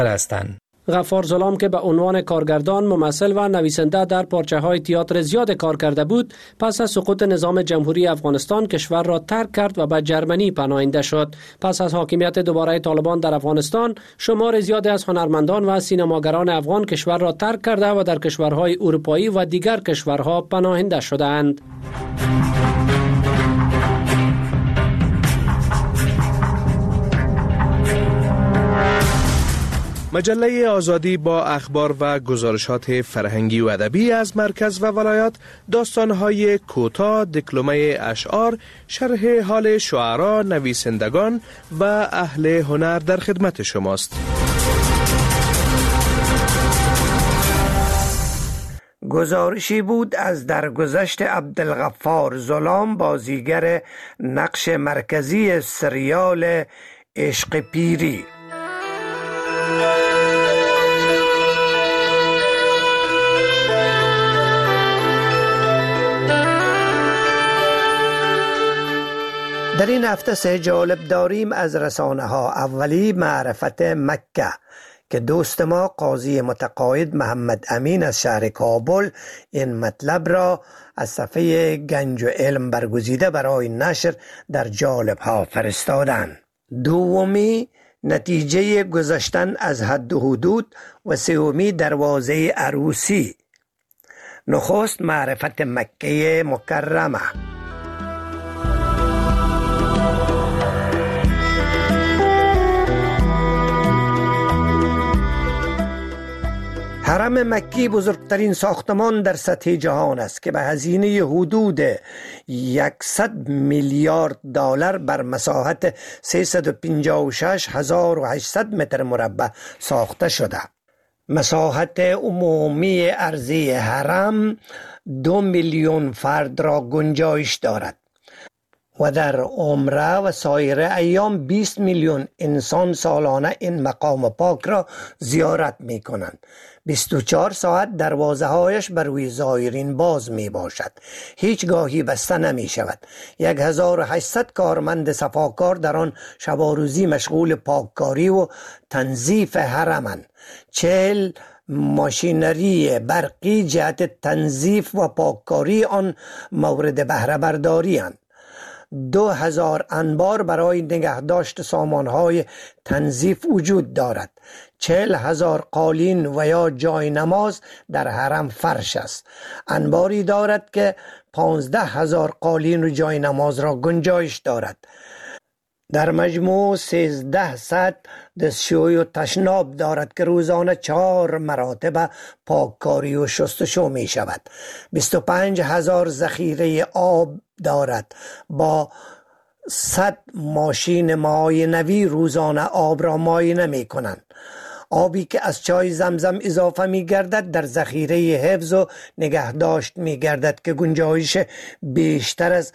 هستند. غفار زلام که به عنوان کارگردان، ممثل و نویسنده در پارچه‌های تئاتر زیاد کار کرده بود، پس از سقوط نظام جمهوری افغانستان کشور را ترک کرد و به جرمنی پناهنده شد. پس از حاکمیت دوباره طالبان در افغانستان، شمار زیادی از هنرمندان و سینماگران افغان کشور را ترک کرده و در کشورهای اروپایی و دیگر کشورها پناهنده شدند. مجله آزادی با اخبار و گزارشات فرهنگی و ادبی از مرکز و ولایات، داستان‌های کوتاه، دکلمه اشعار، شرح حال شعرا، نویسندگان و اهل هنر در خدمت شماست. گزارشی بود از درگذشت عبدالغفار زلام، بازیگر نقش مرکزی سریال عشق پیری. در این هفته سه جالب داریم از رسانه ها. اولی معرفت مکه که دوست ما قاضی متقاعد محمد امین از شهر کابل این مطلب را از صفحه گنج و علم برگزیده برای نشر در جالب ها فرستادند. دومی نتیجه گذشتن از حد و حدود و سومی دروازه عروسی. نخست معرفت مکه مکرمه. حرم مکی بزرگترین ساختمان در سطح جهان است که به هزینه حدود 100 میلیارد دلار بر مساحت 356,800 متر مربع ساخته شده. مساحت عمومی ارضی حرم 2 میلیون فرد را گنجایش دارد و در عمره و سایر ایام 20 میلیون انسان سالانه این مقام پاک را زیارت می کنند. 24 ساعت دروازه هایش بر روی زائرین باز می باشد. هیچ گاهی بسته نمی شود. 1800 کارمند صفاکار در آن شب و روزی مشغول پاککاری و تنظیف حرمند. 40 ماشینری برقی جهت تنظیف و پاککاری آن مورد بهره برداری اند. 2000 انبار برای نگهداشت سامانهای تنظیف وجود دارد. 40,000 قالین و یا جای نماز در حرم فرش است. انباری دارد که 15,000 قالین و جای نماز را گنجایش دارد. در مجموع 13 سطح دستشویی و تشناب دارد که روزانه 4 مراتب پاککاری و شستشو می شود. 25,000 ذخیره آب دارد با 100 ماشین معاینوی روزانه آب را معاینه می کنند. آبی که از چای زمزم اضافه می گردد در ذخیره حفظ و نگهداشت می گردد که گنجایش بیشتر از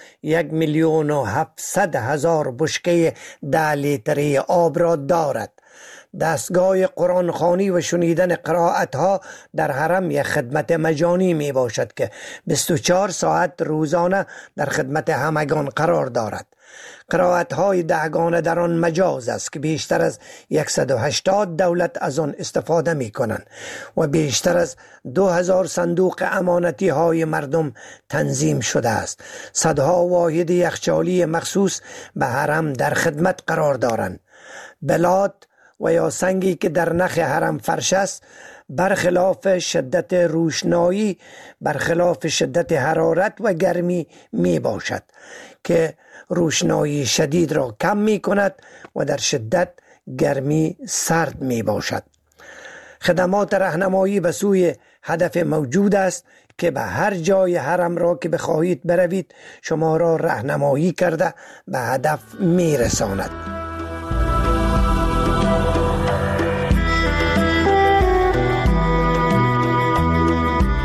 1,700,000 بشکه 10 لیتری آب را دارد. دستگاه قرآن خوانی و شنیدن قرائت ها در حرم یک خدمت مجانی می باشد که 24 ساعت روزانه در خدمت همگان قرار دارد. قرائت های دهگانه در آن مجاز است که بیشتر از 180 دولت از آن استفاده می کنند و بیشتر از 2000 صندوق امانتی های مردم تنظیم شده است. صدها واحد یخچالی مخصوص به حرم در خدمت قرار دارند. بلات و یا سنگی که در نخ حرم فرش است برخلاف شدت روشنایی برخلاف شدت حرارت و گرمی می باشد که روشنایی شدید را کم می کند و در شدت گرمی سرد می باشد. خدمات راهنمایی به سوی هدف موجود است که به هر جای حرم را که بخواهید بروید شما را راهنمایی کرده به هدف می رساند.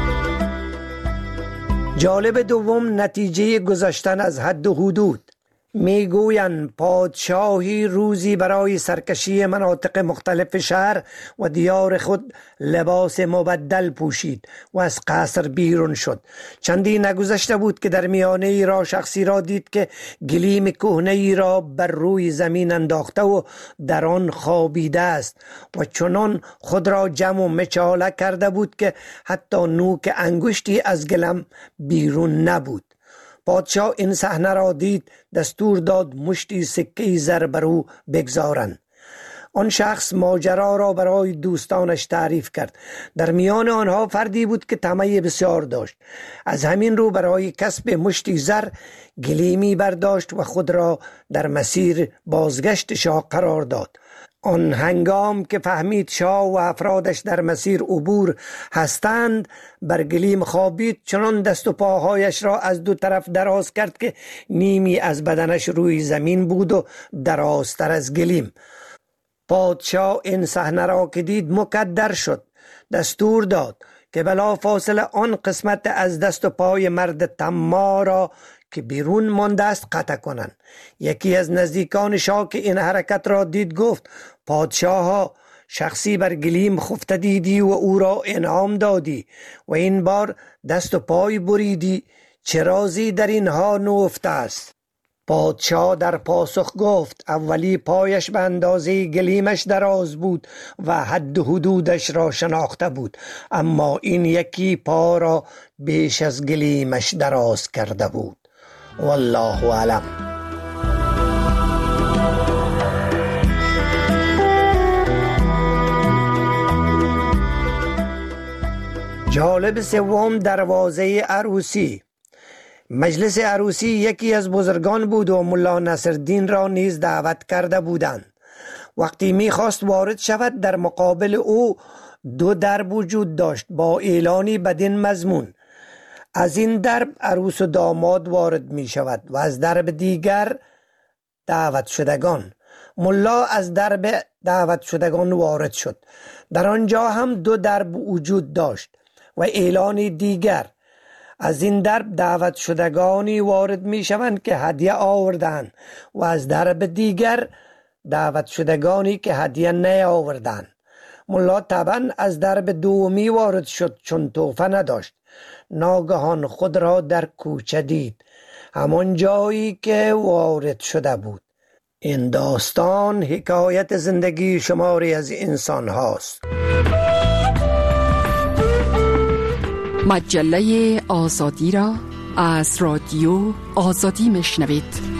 جالب دوم نتیجه گذشتن از حد و حدود. میگویند پادشاهی روزی برای سرکشی مناطق مختلف شهر و دیار خود لباس مبدل پوشید و از قصر بیرون شد. چندی نگذشته بود که در میانه ای را شخصی را دید که گلیم کهنه ای را بر روی زمین انداخته و در آن خوابیده است و چنان خود را جمع و مچاله کرده بود که حتی نوک انگشتی از گلم بیرون نبود. پادشاه این صحنه را دید، دستور داد مشتی سکه زر بر او بگذارند. آن شخص ماجرا را برای دوستانش تعریف کرد. در میان آنها فردی بود که طمع بسیار داشت. از همین رو برای کسب مشتی زر گلیمی برداشت و خود را در مسیر بازگشت شاه قرار داد. آن هنگام که فهمید شاه و افرادش در مسیر عبور هستند، بر گلیم خوابید، چنان دست و پاهایش را از دو طرف دراز کرد که نیمی از بدنش روی زمین بود و درازتر از گلیم. پادشاه این صحنه را که دید مکدر شد. دستور داد که بلا فاصله آن قسمت از دست و پای مرد طماع را که بیرون مانده است قطع کنند. یکی از نزدیکان شاه که این حرکت را دید گفت: پادشاه، شخصی بر گلیم خفته دیدی و او را انعام دادی و این بار دست و پای بریدی، چه رازی در اینها نهفته است؟ پادشاه در پاسخ گفت: اولی پایش به اندازه گلیمش دراز بود و حد و حدودش را شناخته بود، اما این یکی پا را بیش از گلیمش دراز کرده بود. والله اعلم. جالب سوم، دروازه عروسی. مجلس عروسی یکی از بزرگان بود و ملا نصرالدین را نیز دعوت کرده بودند. وقتی می‌خواست وارد شود، در مقابل او دو درب وجود داشت با اعلانی بدین مضمون: از این درب عروس و داماد وارد می شود و از درب دیگر دعوت شدگان. ملا از درب دعوت شدگان وارد شد. در آنجا هم دو درب وجود داشت و اعلان دیگر: از این درب دعوت شدگانی وارد می شوند که هدیه آوردند و از درب دیگر دعوت شدگانی که هدیه نیاوردند. ملا طبعا از درب دومی وارد شد چون تحفه نداشت. ناگهان خود را در کوچه دید، همان جایی که وارد شده بود. این داستان حکایت زندگی شماری از انسان هاست. مجله آزادی را از رادیو آزادی میشنوید.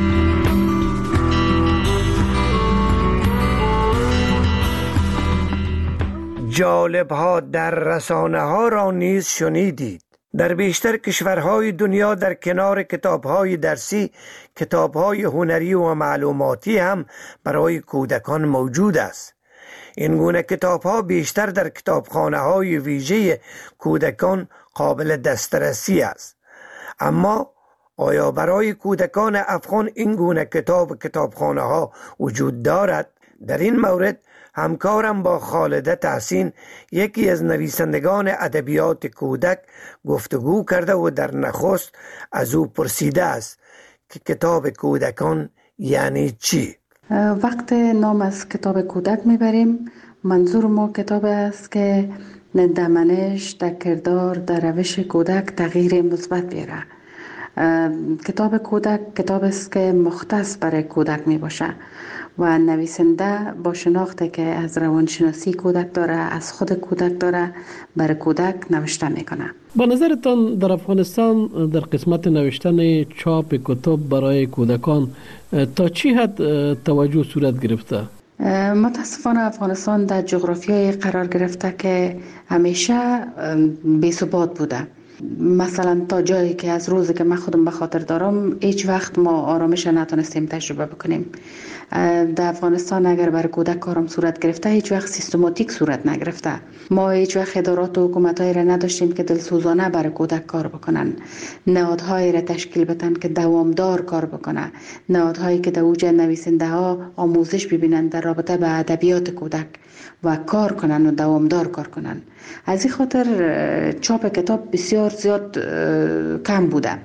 جالب ها در رسانه ها را نیز شنیدید. در بیشتر کشورهای دنیا در کنار کتاب‌های درسی، کتاب‌های هنری و معلوماتی هم برای کودکان موجود است. این گونه کتاب‌ها بیشتر در کتابخانه‌های ویژه کودکان قابل دسترسی است. اما آیا برای کودکان افغان این گونه کتابخانه‌ها وجود دارد؟ در این مورد همکارم با خالده تحسین، یکی از نویسندگان ادبیات کودک، گفتگو کرده و در نخست از او پرسیده است که کتاب کودکان یعنی چی؟ وقت نام از کتاب کودک میبریم، منظور ما کتاب است که در منش، در کردار، در روش کودک تغییر مثبت بیاره. کتاب کودک کتاب است که مختص برای کودک می باشه و نویسنده با شناخته که از روانشناسی کودک داره، از خود کودک داره، برای کودک نوشته میکنه. با نظرتان در افغانستان در قسمت نوشتن چاپ کتب برای کودکان تا چی حد توجه صورت گرفته؟ متاسفانه افغانستان در جغرافیای قرار گرفته که همیشه بی‌ثبات بوده. مثلا تا جایی که از روزی که من خودم به خاطر دارم هیچ وقت ما آرامش نتونستیم تجربه بکنیم. در افغانستان اگر برای کودک کارم صورت گرفته هیچ وقت سیستماتیک صورت نگرفته. ما هیچ وقت ادارات و حکومت‌هایی را نداشتیم که دلسوزانه برای کودک کار بکنن، نهادهایی را تشکیل بدن که دوامدار کار بکنه، نهادهایی که در اوج نویسنده ها آموزش ببینن در رابطه به ادبیات کودک و کار کنن و دوامدار کار کنن. از این خاطر چاپ کتاب بسیار زیاد کم بوده.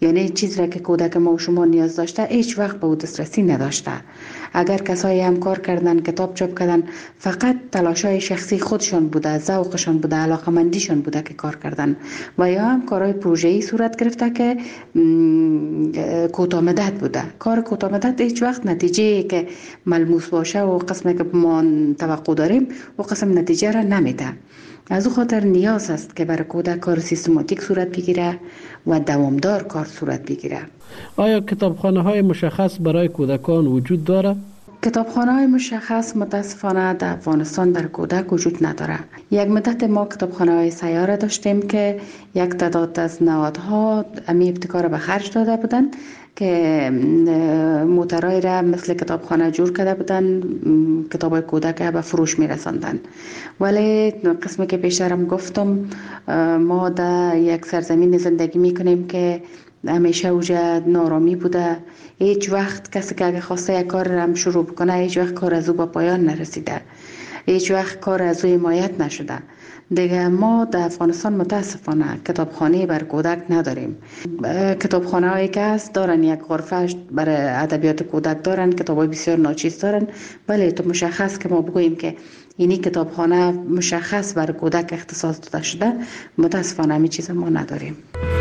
یعنی چیزی را که کودک ما و شما نیاز داشته هیچ وقت به او دسترسی نداشته. اگر کسایی هم کار کردن، کتاب چاپ کردن، فقط تلاشای شخصی خودشان بوده، ذوقشان بوده، علاقمندیشان بوده که کار کردن، و یا هم کارهای پروژه‌ای صورت گرفته که کوتاه مدت بوده. کار کوتاه مدت هیچ وقت نتیجه که ملموس باشه و قسمی که ما توقع داریم و قسم نتیجه را نمیده. از او خاطر نیاز است که برای کودک کار سیستماتیک صورت بگیره و دوامدار کار صورت بگیره. آیا کتابخانه‌های مشخص برای کودکان وجود دارد؟ کتابخانه‌های مشخص متاسفانه در افغانستان در کودک وجود نداره. یک مدت ما کتابخانه‌های سیاره داشتیم که یک تعداد از نهادها امی ابتکار به خرج داده بودند که موترهای را مثل کتابخانه جور کرده بودن، کتابای کودک به فروش می رساندن. ولی قسمی که پیشترم گفتم، ما در یک سرزمین زندگی می کنیم که همیشه اوجه نارامی بوده. هیچ وقت کسی که اگه خواسته یک کار را شروع بکنه هیچ وقت کار از او به پایان نرسیده، هیچ وقت کار از او حمایت نشده. دیگه ما در افغانستان متاسفانه کتابخانه بر کودک نداریم. کتابخانه هایی که هست دارن یک غرفه برای ادبیات کودک دارن، کتابای بسیار ناچیز دارن، ولی تو مشخص که ما بگوییم که اینی کتابخانه مشخص بر کودک اختصاص داده شده، متاسفانه همین چیز ما نداریم.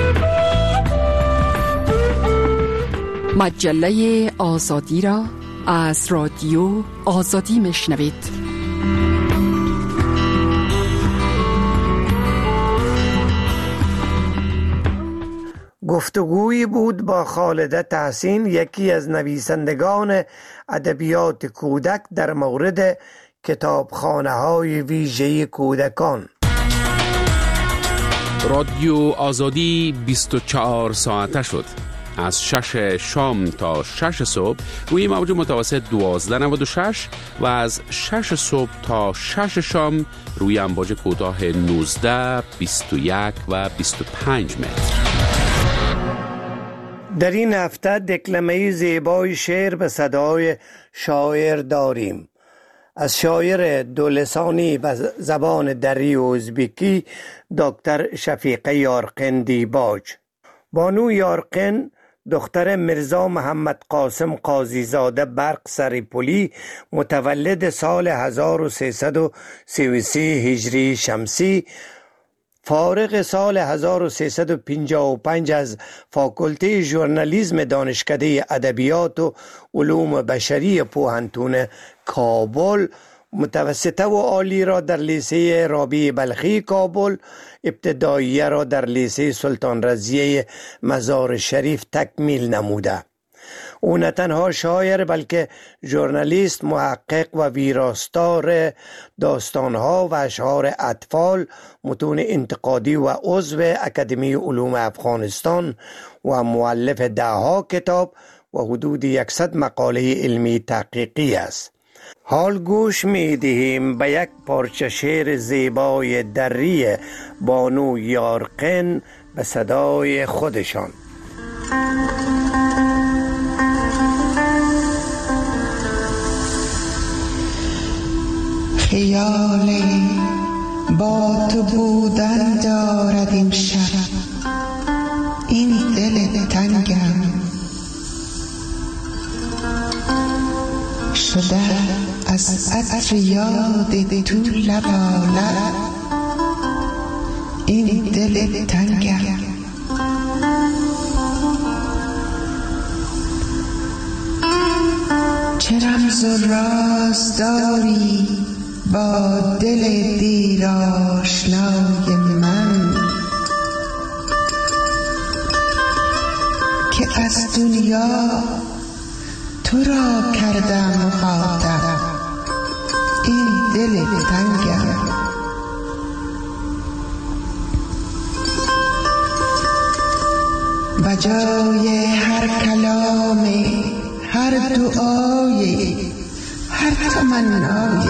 مجله آزادی را از رادیو آزادی میشنوید. گفتگویی بود با خالده تحسین، یکی از نویسندگان ادبیات کودک، در مورد کتابخانه‌های ویژه کودکان. رادیو آزادی 24 ساعته شد. از 6 شام تا 6 صبح روی موج متوسط 1296 و از 6 صبح تا 6 شام روی امواج کوتاه 19، 21 و 25 متر. در این هفته دکلمه زیبای شعر به صدای شاعر داریم. از شاعر دولسانی و زبان دری و ازبکی دکتر شفیقه یارقن دیباج. بانو یارقن دختر مرزا محمد قاسم قاضیزاده برق سریپولی، متولد سال 1333 هجری شمسی، فارغ سال 1355 از فاکولته ژورنالیسم دانشکده ادبیات و علوم بشری پوهنتون کابل، متوسطه و عالی را در لیسه رابعه بلخی کابل، ابتداییه را در لیسه سلطان رضیه مزار شریف تکمیل نموده. او نه تنها شاعر بلکه ژورنالیست، محقق و ویراستار داستانها و اشعار اطفال، متون انتقادی و عضو اکادمی علوم افغانستان و مؤلف دهها کتاب و حدود 100 مقاله علمی تحقیقی است. حال گوش می دهیم به یک پارچه شعر زیبای دری بانو یارقن به صدای خودشان. خیالی با تو بودن دارد این شب، این دل تنگم شده از عطر یاد تو لبالب، این دل تنگم چه رمز و راز داری با دل دیر آشنای من، که از دنیا تو را کردم مخاطب، این دل تنگم بجای هر کلام، هر دعای، هر تمنای،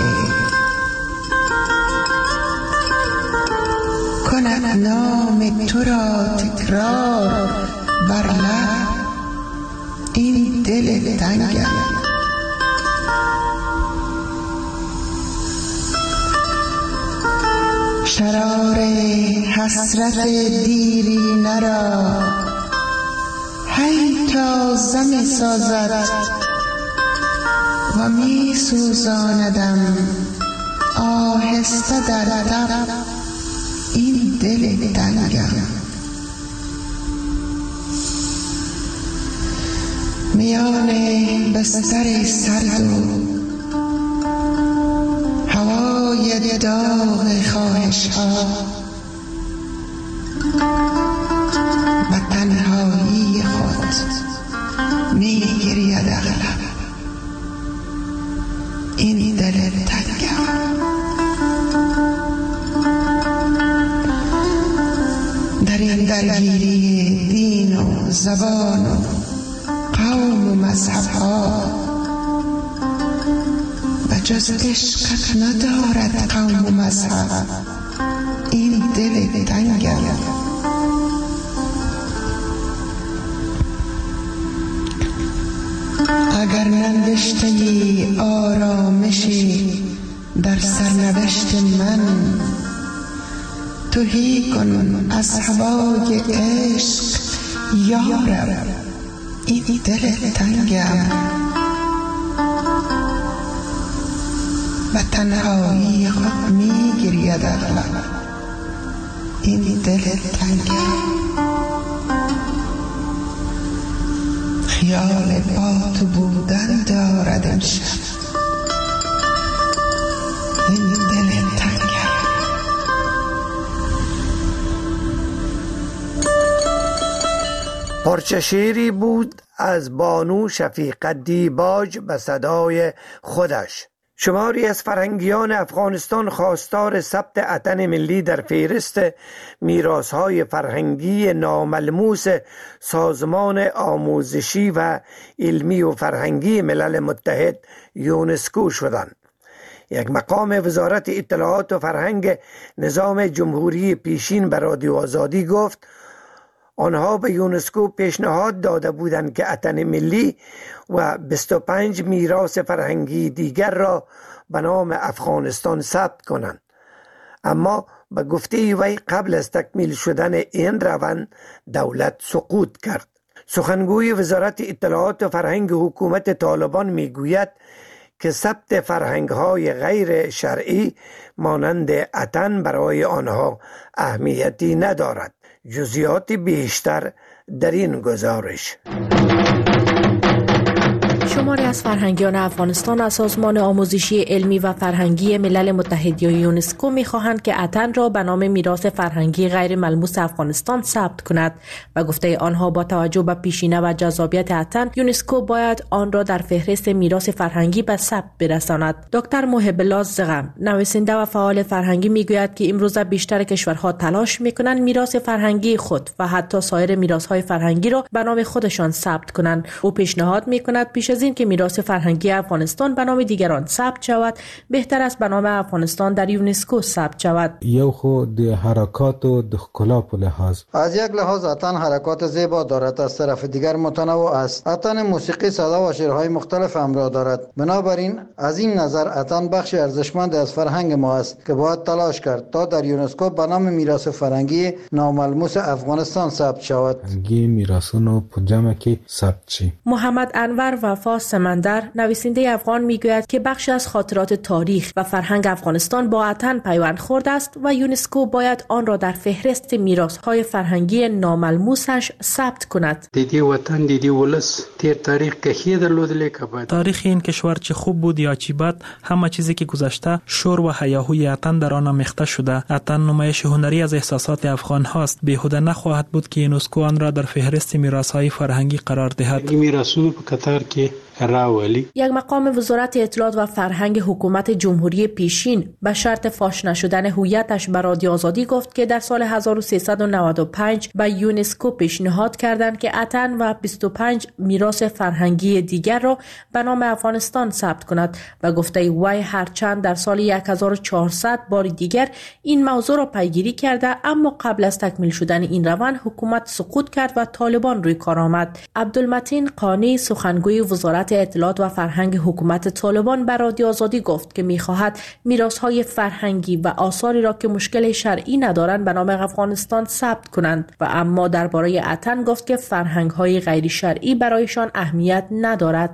کند نام تو را تکرار بر لب، این دل تنگم شرار حسرت دیرینه را ای تازه می سازد و می سوزاندم آهسته در تب این دل تنگم. میان بستر سرد و هوای داغ خواهش ها و تنهایی خود می گرید اغلب این دل تنگم. در این درگیری دین و زبان و قوم و مذهب ها و جز عشقت ندارد قوم و مذهب این دل تنگم. اگر ننوشته آرامشی در سرنوشت من، تهی کن از هوای عشق یارب این دل تنگم. و تنهایی خود می گرید اغلب این دل تنگم. خیال با تو بودن دارد امشب این دل تنگم. پارچه شعری بود از بانو شفیقه دیباج به صدای خودش. شماری از فرهنگیان افغانستان خواستار ثبت اتن ملی در فهرست میراث‌های فرهنگی ناملموس سازمان آموزشی و علمی و فرهنگی ملل متحد یونسکو شدند. یک مقام وزارت اطلاعات و فرهنگ نظام جمهوری پیشین به رادیو آزادی گفت آنها به یونسکو پیشنهاد داده بودند که اتن ملی و 25 میراث فرهنگی دیگر را به نام افغانستان ثبت کنند، اما به گفته وی قبل از تکمیل شدن این روند دولت سقوط کرد. سخنگوی وزارت اطلاعات و فرهنگ حکومت طالبان میگوید که ثبت فرهنگ‌های غیر شرعی مانند اتن برای آنها اهمیتی ندارد. جزئیات بیشتر در این گزارش. شماری از فرهنگیان افغانستان از سازمان آموزشی علمی و فرهنگی ملل متحد یا یونسکو می‌خواهند که اتن را به نام میراث فرهنگی غیر ملموس افغانستان ثبت کند و گفته آنها با توجه به پیشینه و جذابیت اتن، یونسکو باید آن را در فهرست میراث فرهنگی به ثبت برساند. دکتر محب الله زغم، نویسنده و فعال فرهنگی، میگوید که امروز بیشتر کشورها تلاش می‌کنند میراث فرهنگی خود و حتی سایر میراث‌های فرهنگی را به نام خودشان ثبت کنند. او پیشنهاد می‌کند پیش از این که میراث فرهنگی افغانستان به نام دیگران ثبت شود، بهتر است به نام افغانستان در یونسکو ثبت شود. یو خود حرکات و ښکلا په لحاظ از یک لحاظ اتن حرکات زیبا دارد، از طرف دیگر متنوع است. اتن موسیقی، صدا و شعرهای مختلف همراه دارد. بنابراین از این نظر اتن بخشی ارزشمند از فرهنگ ما است که باید تلاش کرد تا در یونسکو به نام میراث فرهنگی ناملموس افغانستان ثبت شود. فرهنگی میراثونو په جمع کې ثبت شي. محمد انور وفا سمندر، نویسنده افغان، میگوید که بخشی از خاطرات تاریخ و فرهنگ افغانستان با اتن پیوند خورده است و یونسکو باید آن را در فهرست میراث‌های فرهنگی ناملموسش ثبت کند. دیدی وطن، دیدی ولس، تیر تاریخ که درلودلی که بعد تاریخ این کشور چه خوب بود یا چی بد، همه چیزی که گذشته شور و هیاهوی اتن در آن آمیخته شده. اتن نمایش هنری از احساسات افغان هاست. بیهوده نخواهد بود که یونسکو آن را در فهرست میراث‌های فرهنگی قرار دهد. این میراثونو په قطار کې راولی. یک مقام وزارت اطلاعات و فرهنگ حکومت جمهوری پیشین به شرط فاش نشدن هویتش به رادیو آزادی گفت که در سال 1395 به یونسکو پیشنهاد کردند که اتن و 25 میراث فرهنگی دیگر را به نام افغانستان ثبت کند و گفته وی هرچند در سال 1400 بار دیگر این موضوع را پیگیری کرده، اما قبل از تکمیل شدن این روند حکومت سقوط کرد و طالبان روی کار آمد. عبدالمتین قانی، سخنگوی وزارت وزارت اطلاعات و فرهنگ حکومت طالبان به رادیو آزادی گفت که می‌خواهد میراث‌های فرهنگی و آثاری را که مشکل شرعی ندارند به نام افغانستان ثبت کنند و اما درباره اتن گفت که فرهنگ‌های غیر شرعی برایشان اهمیت ندارد.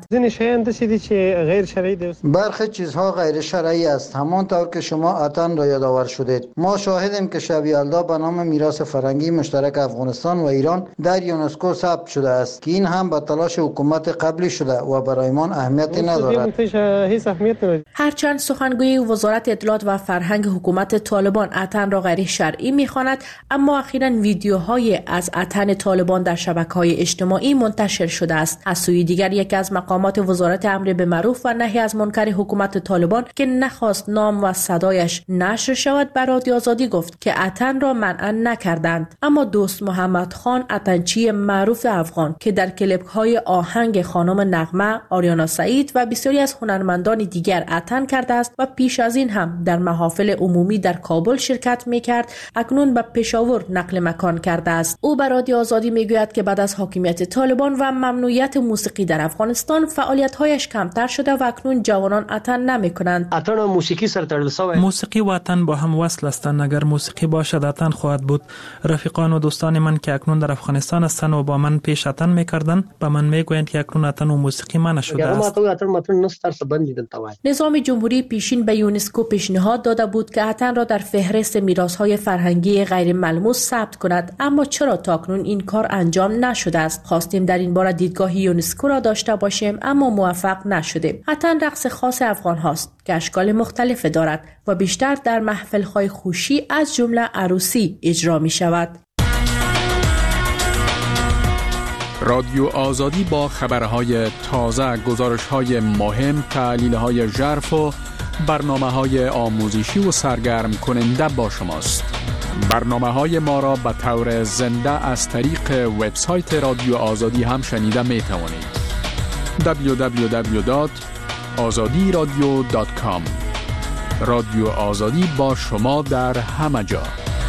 برخی چیزها غیر شرعی است، همانطور که شما اتن را یادآور شدید. ما شاهدیم که شب یلدا به نام میراث فرهنگی مشترک افغانستان و ایران در یونسکو ثبت شده است که این هم به تلاش حکومت قبلی شده و برایمان اهمیتی ندارد. هرچند سخنگوی وزارت اطلاعات و فرهنگ حکومت طالبان اتن را غیر شرعی می‌خواند، اما اخیراً ویدیوهای از اتن طالبان در شبکه‌های اجتماعی منتشر شده است. از سوی دیگر یکی از مقامات وزارت امر به معروف و نهی از منکر حکومت طالبان که نخواست نام و صدایش نشر شود بر رادیو آزادی گفت که اتن را منع نکردند، اما دوست محمد خان اتنچی معروف افغان که در کلیپ‌های آهنگ خانم نغمه، آریانا سعید و بسیاری از هنرمندان دیگر اتن کرده است و پیش از این هم در محافل عمومی در کابل شرکت می‌کرد، اکنون به پشاور نقل مکان کرده است. او بر رادیو آزادی میگوید که بعد از حاکمیت طالبان و ممنوعیت موسیقی در افغانستان فعالیت‌هایش کمتر شده و اکنون جوانان اتن نمی‌کنند. اتن و موسیقی سره تړل شوی. موسیقی و اتن با هم وصل هستند. اگر موسیقی باشد اتن خواهد بود. رفیقان و دوستان من که اکنون در افغانستان هستند و با من پیش اتن می‌کردند، به من میگویند که اکنون اتن و موسیقی منع شده است. نظام جمهوری پیشین به یونسکو پیشنهاد داده بود که اتن را در فهرست میراث‌های فرهنگی غیر ملموس ثبت کند، اما چرا تاکنون این کار انجام نشده است؟ خواستیم در این باره دیدگاه یونسکو را داشته باشیم اما موفق نشدیم. اتن رقص خاص افغان هاست که اشکال مختلف دارد و بیشتر در محفل‌های خوشی از جمله عروسی اجرا می شود. رادیو آزادی با خبرهای تازه، گزارش‌های مهم، تحلیل‌های ژرف و برنامه‌های آموزشی و سرگرم کننده با شماست. برنامه‌های ما را به طور زنده از طریق وبسایت رادیو آزادی هم شنیده می‌توانید. www.azadiradio.com. رادیو آزادی با شما در همه جا.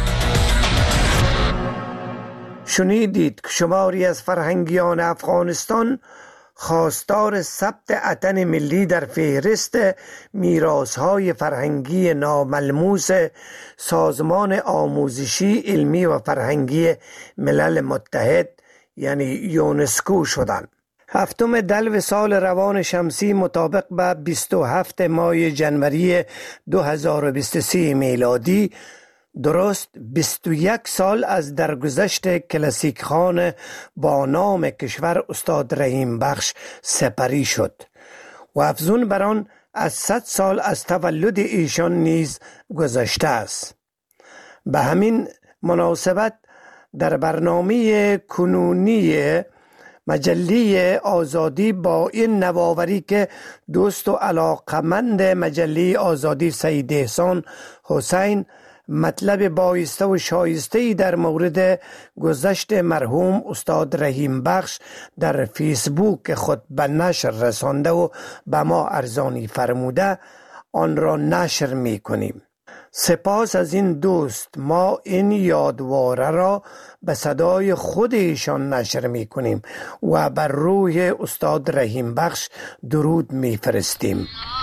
شنیدید که شماری از فرهنگیان افغانستان خواستار ثبت اتن ملی در فهرست میراث‌های فرهنگی ناملموس سازمان آموزشی، علمی و فرهنگی ملل متحد یعنی یونسکو شدند. 7 دلو سال روان شمسی مطابق به 27 ماه جنوری 2023 میلادی، درست 21 سال از درگذشت کلاسیک خان با نام کشور استاد رحیم بخش سپری شد و افزون بر آن از 100 سال از تولد ایشان نیز گذشته است. به همین مناسبت در برنامه کنونی مجله آزادی با این نوآوری که دوست و علاقمند مجله آزادی سید احسان حسین مطلب بایسته و شایسته‌ای در مورد گذشت مرحوم استاد رحیم بخش در فیسبوک خود به نشر رسانده و به ما ارزانی فرموده، آن را نشر می کنیم. سپاس از این دوست. ما این یادواره را به صدای خود ایشان نشر می کنیم و بر روح استاد رحیم بخش درود می فرستیم.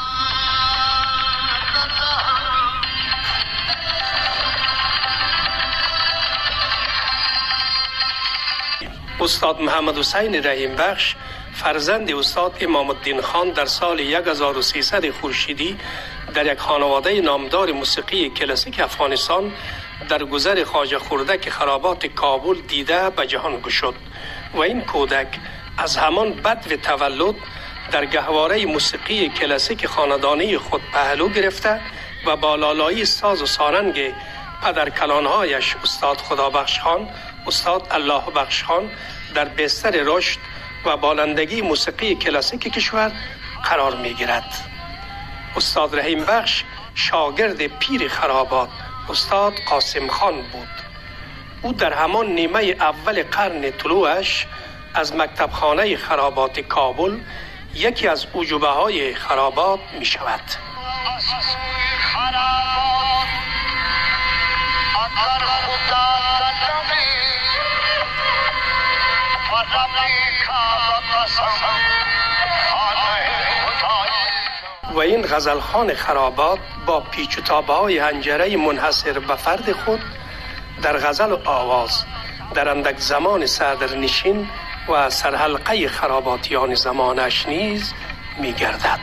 استاد محمد حسین رحیم بخش فرزند استاد امام الدین خان در سال 1300 خورشیدی در یک خانواده نامدار موسیقی کلاسیک افغانستان در گذر خواجه خردک خرابات کابل دیده به جهان گشود و این کودک از همان بدو تولد در گهواره موسیقی کلاسیک خاندانی خود پهلو گرفته و با لالایی ساز و سارنگ پدر کلانهایش استاد خدابخش خان، استاد الله بخش خان در بستر رشد و بالندگی موسیقی کلاسیک کشور قرار می گیرد. استاد رحیم بخش شاگرد پیر خرابات استاد قاسم خان بود. او در همان نیمه اول قرن طلوعش از مکتبخانه خرابات کابل یکی از عجوبه های خرابات می شود. What و این غزلخوان خرابات با پیچ و تابهای حنجره منحصر به فرد خود در غزل و آواز در اندک زمان صدرنشین و سرحلقه خراباتیان زمانش نیز می گردد.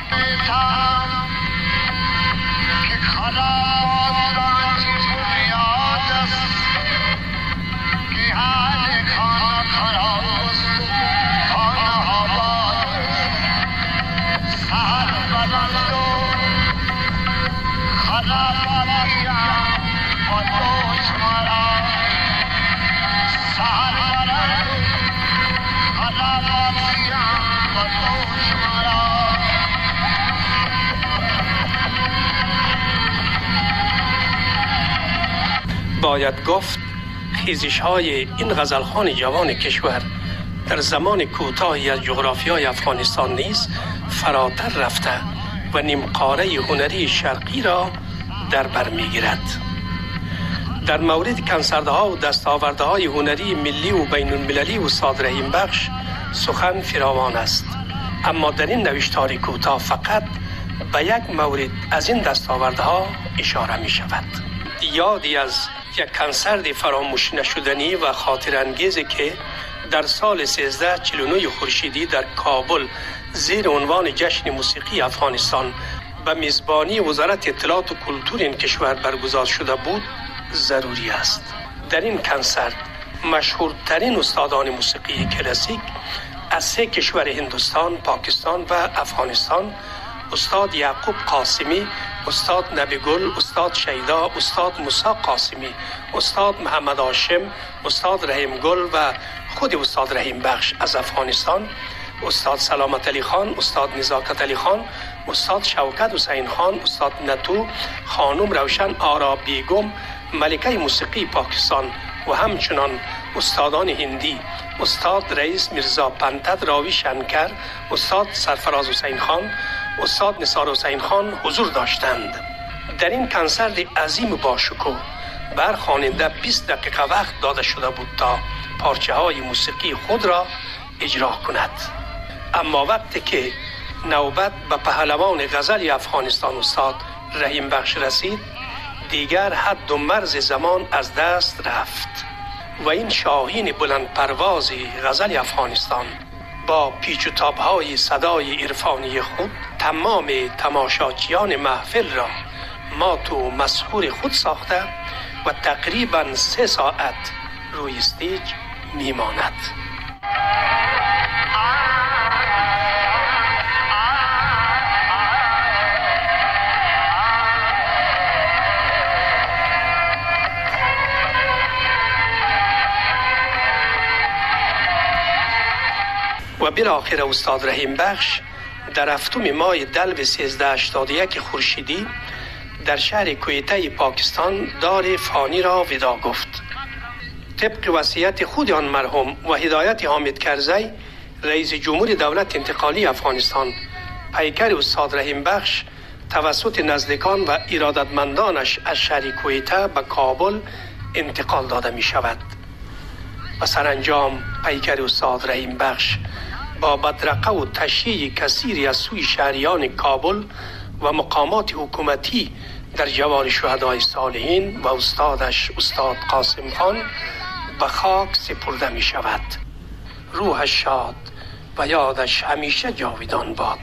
باید گفت خیزش های این غزلخوان جوان کشور در زمان کوتاهی از جغرافیای افغانستان نیز فراتر رفته و نیمقاره هنری شرقی را در بر میگیرد. در مورد کنسردها و دستاوردهای هنری ملی و بین المللی استاد رحیم بخش سخن فراوان است، اما در این نوشتار کوتاه فقط به یک مورد از این دستاوردها اشاره می شود. یادی از یک کنسرت فراموش نشدنی و خاطرانگیزی که در سال 1349 خورشیدی در کابل زیر عنوان جشن موسیقی افغانستان به میزبانی وزارت اطلاعات و کلتور این کشور برگزار شده بود ضروری است. در این کنسرت مشهورترین استادان موسیقی کلاسیک از 3 کشور هندوستان، پاکستان و افغانستان، استاد یعقوب قاسمی، استاد نبی گل، استاد شیدا، استاد موسی قاسمی، استاد محمد هاشم، استاد رحیم گل و خود استاد رحیم بخش از افغانستان، استاد سلامت علی خان، استاد نزاکت علی خان، استاد شوکت حسین خان، استاد نتو، خانم روشن آرا بیگم، ملکه موسیقی پاکستان و همچنان استادان هندی، استاد رئیس میرزا پنتد راوی شنکر، استاد سرفراز حسین خان، استاد نثار حسین خان حضور داشتند. در این کنسرت عظیم باشکوه بر خواننده 20 دقیقه وقت داده شده بود تا پارچه های موسیقی خود را اجرا کند. اما وقتی که نوبت به پهلوان غزل افغانستان استاد رحیم بخش رسید، دیگر حد و مرز زمان از دست رفت و این شاهین بلند پرواز غزل افغانستان با پیچ و تاب‌های صدای عرفانی خود تمام تماشاچیان محفل را مات و مسحور خود ساخته و تقریباً 3 ساعت روی استیج میماند. و بالاخره استاد رحیم بخش در هفتم ماه دلو 1381 خورشیدی در شهر کویته پاکستان دار فانی را ودا گفت. طبق وصیت خود آن مرحوم و هدایت حامد کرزی رئیس جمهور دولت انتقالی افغانستان، پیکر استاد رحیم بخش توسط نزدیکان و ارادتمندانش از شهر کویته به کابل انتقال داده می شود و سرانجام پیکر استاد رحیم بخش با بدرقه و تشییع کثیری از سوی شهریان کابل و مقامات حکومتی در جوار شهدای صالحین و استادش استاد قاسم خان به خاک سپرده می شود. روحش شاد و یادش همیشه جاویدان باد.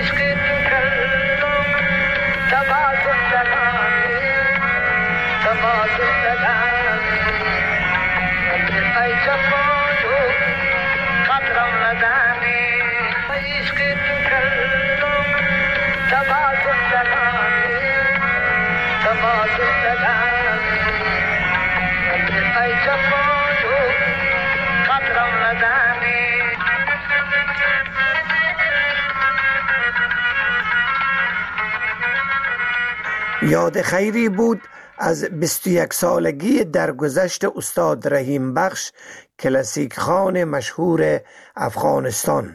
یاد خیری بود از 21 سالگی درگذشت استاد رحیم بخش، کلاسیک خوان مشهور افغانستان.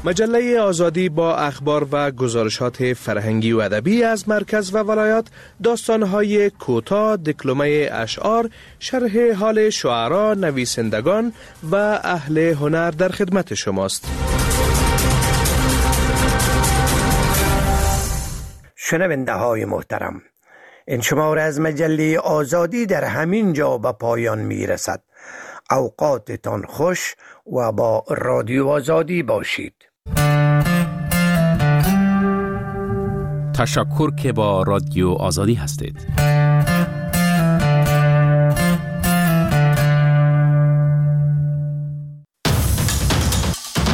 مجله آزادی با اخبار و گزارشات فرهنگی و ادبی از مرکز و ولایات، داستان‌های کوتاه، دکلمه اشعار، شرح حال شعرا، نویسندگان و اهل هنر در خدمت شماست. شنونده های محترم، این شماره از مجله آزادی در همین جا به پایان می رسد. اوقاتتان خوش و با رادیو آزادی باشید. تشکر که با رادیو آزادی هستید.